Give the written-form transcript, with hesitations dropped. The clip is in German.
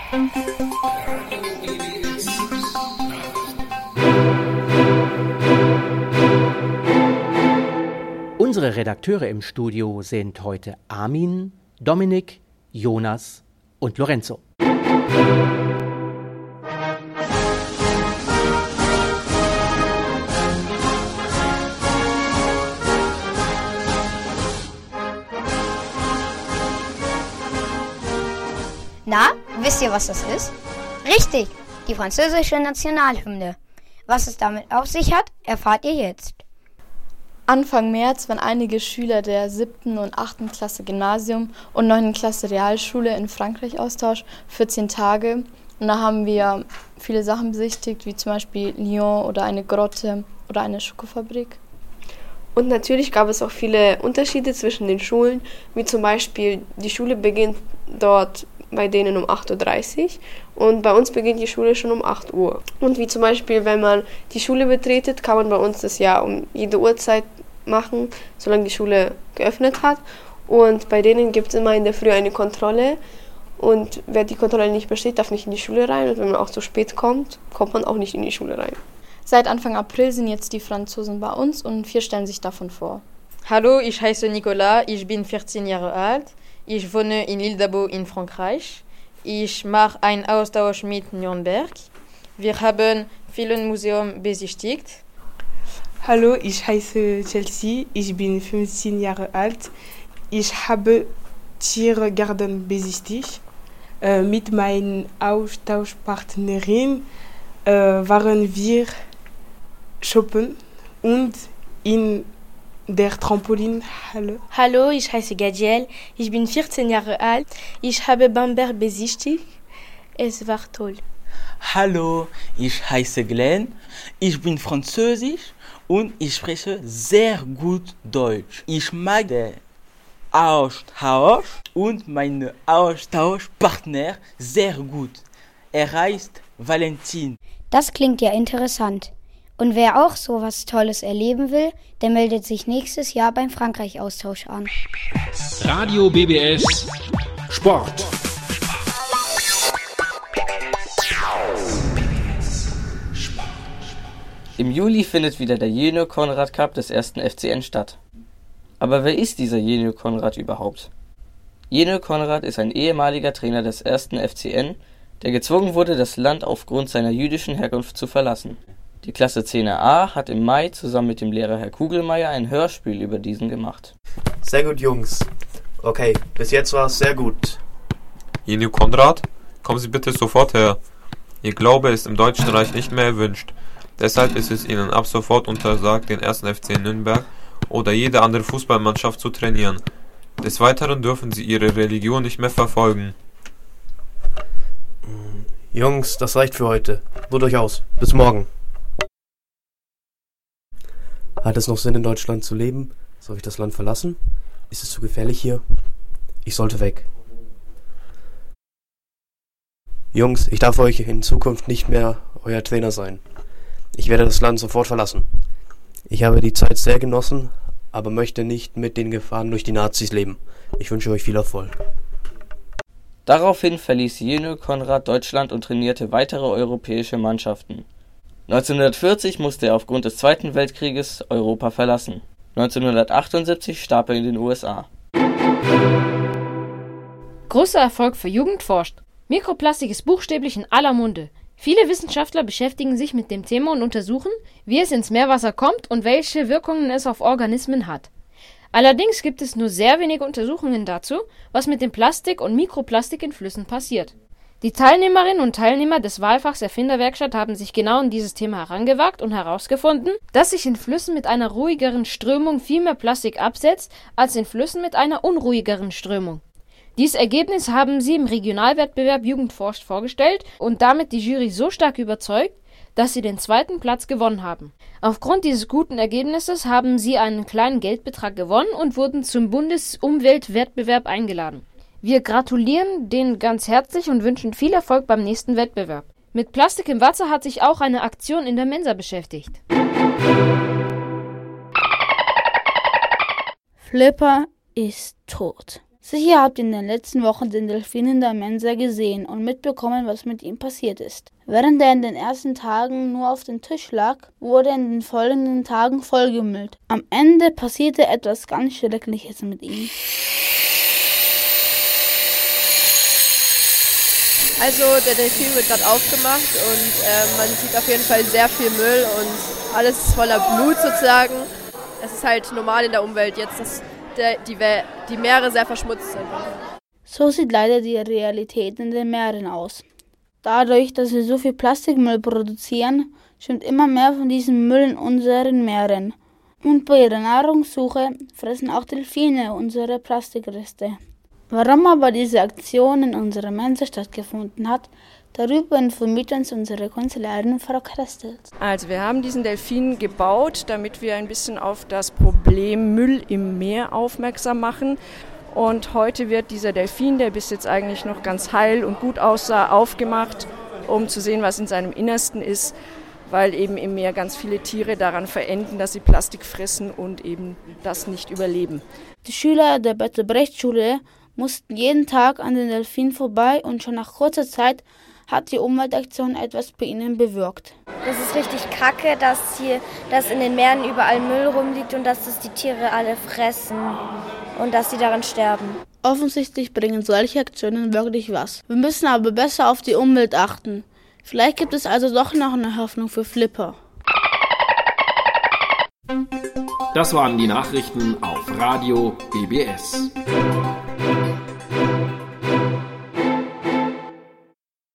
Unsere Redakteure im Studio sind heute Armin, Dominik, Jonas und Lorenzo. Na, wisst ihr, was das ist? Richtig, die französische Nationalhymne. Was es damit auf sich hat, erfahrt ihr jetzt. Anfang März waren einige Schüler der 7. und 8. Klasse Gymnasium und 9. Klasse Realschule in Frankreich Austausch für 10 Tage. Und da haben wir viele Sachen besichtigt, wie zum Beispiel Lyon oder eine Grotte oder eine Schokofabrik. Und natürlich gab es auch viele Unterschiede zwischen den Schulen, wie zum Beispiel die Schule beginnt dort bei denen um 8.30 Uhr und bei uns beginnt die Schule schon um 8 Uhr. Und wie zum Beispiel, wenn man die Schule betretet, kann man bei uns das ja um jede Uhrzeit machen, solange die Schule geöffnet hat. Und bei denen gibt es immer in der Früh eine Kontrolle und wer die Kontrolle nicht besteht, darf nicht in die Schule rein. Und wenn man auch zu spät kommt, kommt man auch nicht in die Schule rein. Seit Anfang April sind jetzt die Franzosen bei uns und 4 stellen sich davon vor. Hallo, ich heiße Nicolas, ich bin 14 Jahre alt. Ich wohne in L'Île d'Abo in Frankreich. Ich mache einen Austausch mit Nürnberg. Wir haben viele Museen besichtigt. Hallo, ich heiße Chelsea, ich bin 15 Jahre alt. Ich habe Tiergarten besichtigt. Mit meiner Austauschpartnerin waren wir shoppen und in der Trampolinhalle. Hallo, ich heiße Gadiel, ich bin 14 Jahre alt. Ich habe Bamberg besichtigt. Es war toll. Hallo, ich heiße Glenn, ich bin französisch und ich spreche sehr gut Deutsch. Ich mag den Austausch und meinen Austauschpartner sehr gut. Er heißt Valentin. Das klingt ja interessant. Und wer auch so was Tolles erleben will, der meldet sich nächstes Jahr beim Frankreich-Austausch an. Radio BBS Sport. Im Juli findet wieder der Jenö Konrad Cup des 1. FCN statt. Aber wer ist dieser Jenö Konrad überhaupt? Jenö Konrad ist ein ehemaliger Trainer des 1. FCN, der gezwungen wurde, das Land aufgrund seiner jüdischen Herkunft zu verlassen. Die Klasse 10a hat im Mai zusammen mit dem Lehrer Herr Kugelmeier ein Hörspiel über diesen gemacht. Sehr gut, Jungs. Okay, bis jetzt war es sehr gut. Jenö Konrad, kommen Sie bitte sofort her. Ihr Glaube ist im Deutschen Reich nicht mehr erwünscht. Deshalb ist es Ihnen ab sofort untersagt, den 1. FC Nürnberg oder jede andere Fußballmannschaft zu trainieren. Des Weiteren dürfen Sie Ihre Religion nicht mehr verfolgen. Jungs, das reicht für heute. Ruht euch aus. Bis morgen. Hat es noch Sinn, in Deutschland zu leben? Soll ich das Land verlassen? Ist es zu gefährlich hier? Ich sollte weg. Jungs, ich darf euch in Zukunft nicht mehr euer Trainer sein. Ich werde das Land sofort verlassen. Ich habe die Zeit sehr genossen, aber möchte nicht mit den Gefahren durch die Nazis leben. Ich wünsche euch viel Erfolg. Daraufhin verließ Jenö Konrad Deutschland und trainierte weitere europäische Mannschaften. 1940 musste er aufgrund des Zweiten Weltkrieges Europa verlassen. 1978 starb er in den USA. Großer Erfolg für Jugend forscht. Mikroplastik ist buchstäblich in aller Munde. Viele Wissenschaftler beschäftigen sich mit dem Thema und untersuchen, wie es ins Meerwasser kommt und welche Wirkungen es auf Organismen hat. Allerdings gibt es nur sehr wenige Untersuchungen dazu, was mit dem Plastik und Mikroplastik in Flüssen passiert. Die Teilnehmerinnen und Teilnehmer des Wahlfachs Erfinderwerkstatt haben sich genau an dieses Thema herangewagt und herausgefunden, dass sich in Flüssen mit einer ruhigeren Strömung viel mehr Plastik absetzt, als in Flüssen mit einer unruhigeren Strömung. Dieses Ergebnis haben sie im Regionalwettbewerb Jugend forscht vorgestellt und damit die Jury so stark überzeugt, dass sie den 2. Platz gewonnen haben. Aufgrund dieses guten Ergebnisses haben sie einen kleinen Geldbetrag gewonnen und wurden zum Bundesumweltwettbewerb eingeladen. Wir gratulieren denen ganz herzlich und wünschen viel Erfolg beim nächsten Wettbewerb. Mit Plastik im Wasser hat sich auch eine Aktion in der Mensa beschäftigt. Flipper ist tot. Sicher habt ihr in den letzten Wochen den Delfin in der Mensa gesehen und mitbekommen, was mit ihm passiert ist. Während er in den ersten Tagen nur auf dem Tisch lag, wurde er in den folgenden Tagen vollgemüllt. Am Ende passierte etwas ganz Schreckliches mit ihm. Also der Delfin wird gerade aufgemacht und man sieht auf jeden Fall sehr viel Müll und alles ist voller Blut sozusagen. Es ist halt normal in der Umwelt jetzt, dass die Meere sehr verschmutzt sind. So sieht leider die Realität in den Meeren aus. Dadurch, dass wir so viel Plastikmüll produzieren, schwimmt immer mehr von diesem Müll in unseren Meeren. Und bei ihrer Nahrungssuche fressen auch Delfine unsere Plastikreste. Warum aber diese Aktion in unserer Mensa stattgefunden hat, darüber informiert uns unsere Konsulärin Frau Krestels. Also wir haben diesen Delfin gebaut, damit wir ein bisschen auf das Problem Müll im Meer aufmerksam machen. Und heute wird dieser Delfin, der bis jetzt eigentlich noch ganz heil und gut aussah, aufgemacht, um zu sehen, was in seinem Innersten ist, weil eben im Meer ganz viele Tiere daran verenden, dass sie Plastik fressen und eben das nicht überleben. Die Schüler der Bertolt-Brecht-Schule mussten jeden Tag an den Delfin vorbei und schon nach kurzer Zeit hat die Umweltaktion etwas bei ihnen bewirkt. Das ist richtig kacke, dass in den Meeren überall Müll rumliegt und dass das die Tiere alle fressen und dass sie daran sterben. Offensichtlich bringen solche Aktionen wirklich was. Wir müssen aber besser auf die Umwelt achten. Vielleicht gibt es also doch noch eine Hoffnung für Flipper. Das waren die Nachrichten auf Radio BBS.